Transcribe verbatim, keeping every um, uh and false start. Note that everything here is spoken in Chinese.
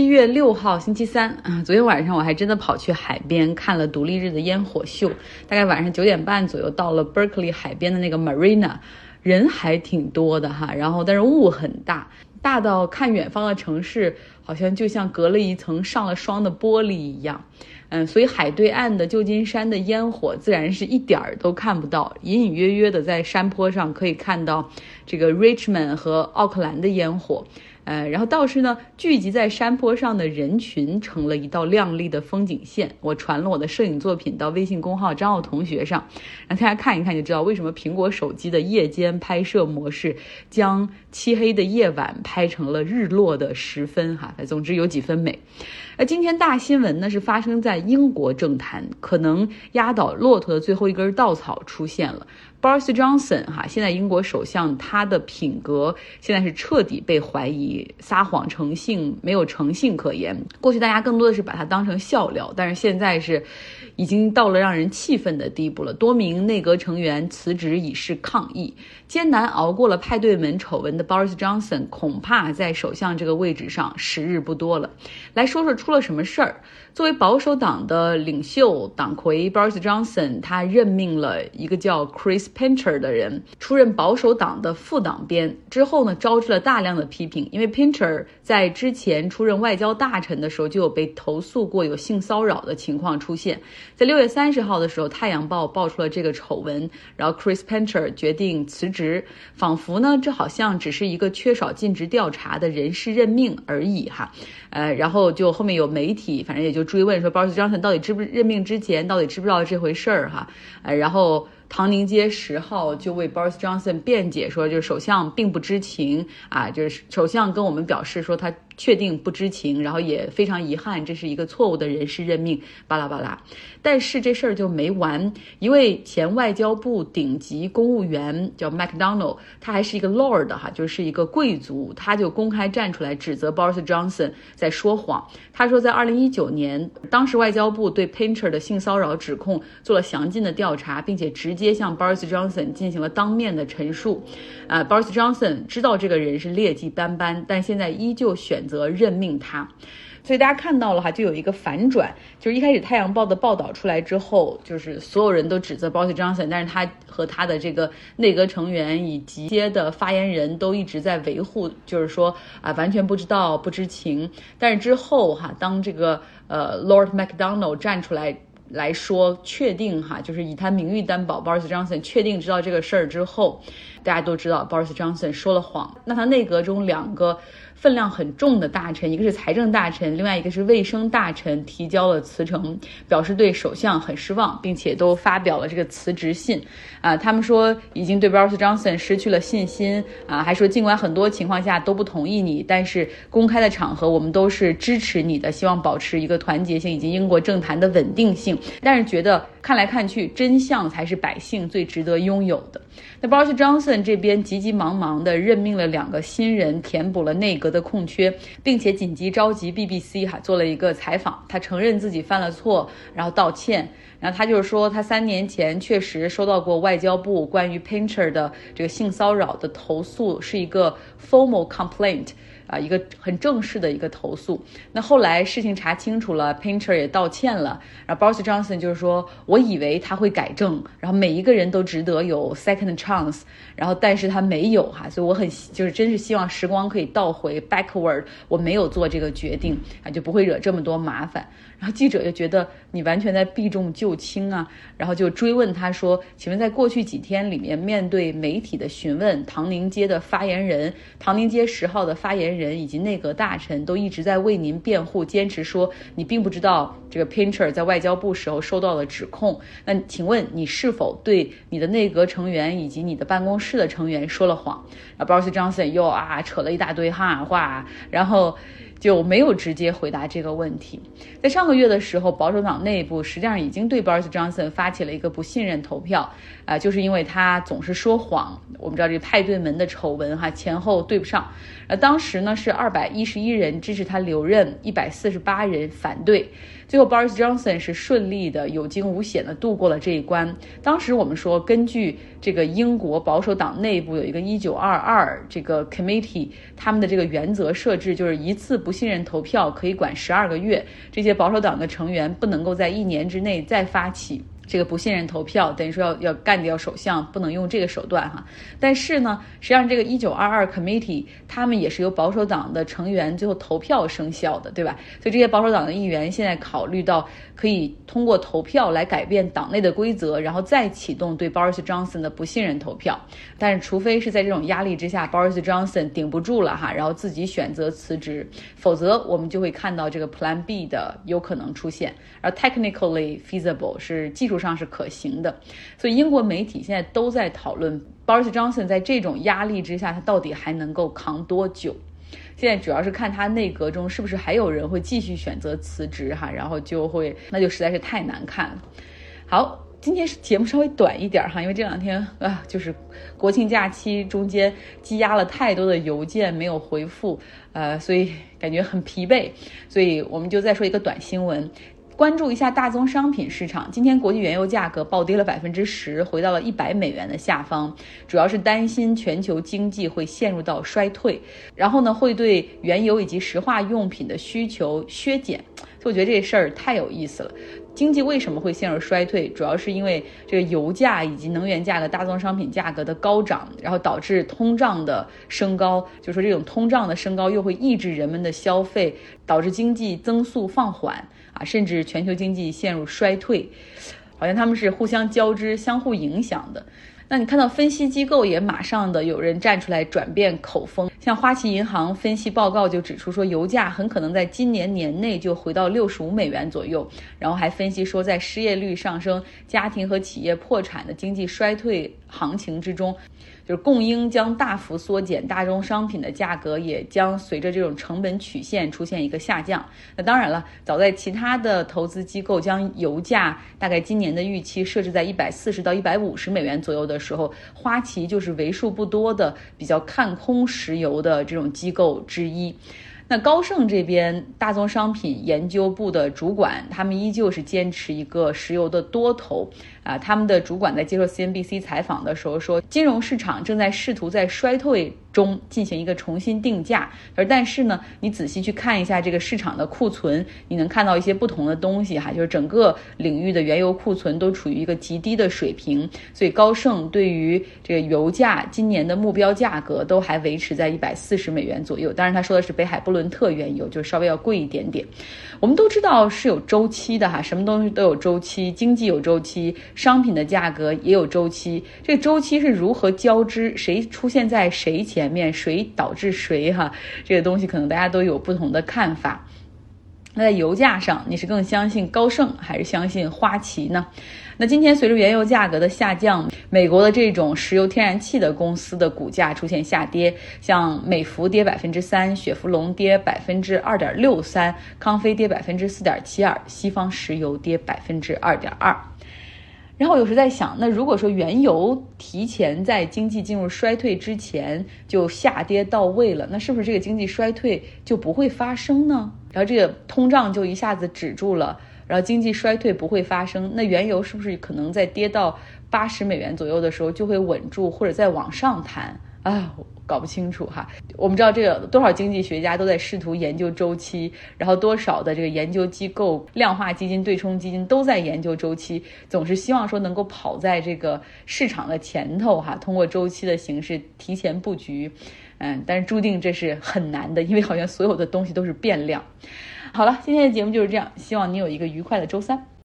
月六号星期三啊，昨天晚上我还真的跑去海边看了独立日的烟火秀，大概晚上九点半左右到了 Berkeley 海边的那个 Marina， 人还挺多的哈，然后但是雾很大，大到看远方的城市好像就像隔了一层上了霜的玻璃一样。嗯，所以海对岸的旧金山的烟火自然是一点儿都看不到，隐隐约约的在山坡上可以看到这个 Richmond 和奥克兰的烟火。呃，然后倒是呢，聚集在山坡上的人群成了一道亮丽的风景线。我传了我的摄影作品到微信公号张奥同学上，让大家看一看就知道为什么苹果手机的夜间拍摄模式将漆黑的夜晚拍成了日落的时分哈。总之有几分美。而今天大新闻呢是发生在英国政坛，可能压倒骆驼的最后一根稻草出现了。Boris Johnson 哈，现在英国首相，他的品格现在是彻底被怀疑，撒谎成性，没有诚信可言。过去大家更多的是把他当成笑料，但是现在是已经到了让人气愤的地步了。多名内阁成员辞职以示抗议。艰难熬过了派对门丑闻的 Boris Johnson 恐怕在首相这个位置上时日不多了。来说说出了什么事儿。作为保守党的领袖党魁 Boris Johnson， 他任命了一个叫 Chris Pincher 的人出任保守党的副党鞭，之后呢招致了大量的批评，因为 Pincher 在之前出任外交大臣的时候就有被投诉过有性骚扰的情况出现。在六月三十号的时候，太阳报爆出了这个丑闻，然后 Chris Pincher 决定辞职，仿佛呢这好像只是一个缺少尽职调查的人事任命而已哈。呃，然后就后面有媒体反正也就追问说 Boris Johnson 到底知不任命之前到底知不知道这回事儿哈。呃，然后唐宁街十号就为 Boris Johnson 辩解说，就是首相并不知情啊，就是首相跟我们表示说他确定不知情，然后也非常遗憾这是一个错误的人事任命，巴拉巴拉。但是这事儿就没完，一位前外交部顶级公务员叫 McDonald， 他还是一个 Lord 哈，就是一个贵族，他就公开站出来指责 Boris Johnson 在说谎。他说在二零一九年，当时外交部对 Pincher 的性骚扰指控做了详尽的调查，并且直接向 Boris Johnson 进行了当面的陈述。呃 Boris Johnson 知道这个人是劣迹斑斑，但现在依旧选择任命他。所以大家看到了哈，就有一个反转，就是一开始《太阳报》的报道出来之后，就是所有人都指责 Boris Johnson， 但是他和他的这个内阁成员以及一些的发言人都一直在维护，就是说啊完全不知道不知情。但是之后哈，当这个呃 Lord McDonald 站出来来说确定哈，就是以他名誉担保 Boris Johnson 确定知道这个事儿之后，大家都知道 Boris Johnson 说了谎。那他内阁中两个分量很重的大臣，一个是财政大臣，另外一个是卫生大臣，提交了辞呈，表示对首相很失望，并且都发表了这个辞职信啊。他们说已经对 Boris Johnson 失去了信心啊，还说尽管很多情况下都不同意你，但是公开的场合我们都是支持你的，希望保持一个团结性以及英国政坛的稳定性。但是觉得看来看去，真相才是百姓最值得拥有的。那 Boris Johnson 这边急急忙忙的任命了两个新人，填补了内阁的空缺，并且紧急召集 B B C 哈做了一个采访，他承认自己犯了错，然后道歉。然后他就是说，他三年前确实收到过外交部关于 Pincher 的这个性骚扰的投诉，是一个 formal complaint。啊，一个很正式的一个投诉。那后来事情查清楚了 ，Pincher 也道歉了。然后 Boris Johnson 就是说，我以为他会改正，然后每一个人都值得有 second chance， 然后但是他没有哈，所以我很就是真是希望时光可以倒回 backward， 我没有做这个决定啊，就不会惹这么多麻烦。然后记者就觉得你完全在避重就轻啊，然后就追问他说，请问在过去几天里面，面对媒体的询问，唐宁街的发言人，唐宁街十号的发言人以及内阁大臣都一直在为您辩护，坚持说你并不知道这个 Pincher 在外交部时候收到了指控。那请问你是否对你的内阁成员以及你的办公室的成员说了谎？然后 Boris Johnson 又啊扯了一大堆哈话，然后就没有直接回答这个问题。在上个月的时候，保守党内部实际上已经对 Boris Johnson 发起了一个不信任投票，啊、呃，就是因为他总是说谎。我们知道这个派对门的丑闻哈，前后对不上。呃，当时呢是二百一十一人支持他留任，一百四十八人反对。最后 Boris Johnson 是顺利的有惊无险的度过了这一关。当时我们说，根据这个英国保守党内部有一个一九二二这个 committee， 他们的这个原则设置就是一次不不信任投票可以管十二个月，这些保守党的成员不能够在一年之内再发起这个不信任投票，等于说要要干掉首相，不能用这个手段哈。但是呢，实际上这个一九二二 committee 他们也是由保守党的成员最后投票生效的，对吧？所以这些保守党的议员现在考虑到可以通过投票来改变党内的规则，然后再启动对 Boris Johnson 的不信任投票。但是除非是在这种压力之下 Boris Johnson 顶不住了哈，然后自己选择辞职，否则我们就会看到这个 Plan B 的有可能出现。而 technically feasible 是技术上是可行的，所以英国媒体现在都在讨论 Boris Johnson 在这种压力之下他到底还能够扛多久。现在主要是看他内阁中是不是还有人会继续选择辞职哈，然后就会那就实在是太难看了。好，今天节目稍微短一点哈，因为这两天啊就是国庆假期中间积压了太多的邮件没有回复，呃，所以感觉很疲惫，所以我们就再说一个短新闻。关注一下大宗商品市场，今天国际原油价格暴跌了百分之十，回到了一百美元的下方，主要是担心全球经济会陷入到衰退，然后呢会对原油以及石化用品的需求削减。所以我觉得这事儿太有意思了。经济为什么会陷入衰退？主要是因为这个油价以及能源价格、大宗商品价格的高涨，然后导致通胀的升高。就是说这种通胀的升高又会抑制人们的消费，导致经济增速放缓啊，甚至全球经济陷入衰退。好像他们是互相交织、相互影响的。那你看到分析机构也马上的有人站出来转变口风，像花旗银行分析报告就指出说，油价很可能在今年年内就回到六十五美元左右，然后还分析说，在失业率上升、家庭和企业破产的经济衰退行情之中，就是供应将大幅缩减，大宗商品的价格也将随着这种成本曲线出现一个下降。那当然了，早在其他的投资机构将油价大概今年的预期设置在一百四十到一百五十美元左右的时候，花旗就是为数不多的比较看空石油的这种机构之一。那高盛这边大宗商品研究部的主管，他们依旧是坚持一个石油的多头啊。他们的主管在接受 C N B C 采访的时候说，金融市场正在试图在衰退中进行一个重新定价，而但是呢，你仔细去看一下这个市场的库存，你能看到一些不同的东西哈，就是整个领域的原油库存都处于一个极低的水平，所以高盛对于这个油价今年的目标价格都还维持在一百四十美元左右。当然他说的是北海布伦特原油，就稍微要贵一点点。我们都知道是有周期的哈，什么东西都有周期，经济有周期，商品的价格也有周期。这个周期是如何交织，谁出现在谁前面，谁导致谁哈，这个东西可能大家都有不同的看法。那在油价上，你是更相信高盛还是相信花旗呢？那今天随着原油价格的下降，美国的这种石油天然气的公司的股价出现下跌，像美孚跌百分之三，雪佛龙跌百分之二点六三，康菲跌百分之四点七二，西方石油跌百分之二点二。然后有时在想，那如果说原油提前在经济进入衰退之前就下跌到位了，那是不是这个经济衰退就不会发生呢？然后这个通胀就一下子止住了，然后经济衰退不会发生，那原油是不是可能在跌到八十美元左右的时候就会稳住，或者再往上弹啊？搞不清楚哈。我们知道这个多少经济学家都在试图研究周期，然后多少的这个研究机构、量化基金、对冲基金都在研究周期，总是希望说能够跑在这个市场的前头哈，通过周期的形式提前布局。嗯，但是注定这是很难的，因为好像所有的东西都是变量。好了，今天的节目就是这样，希望你有一个愉快的周三。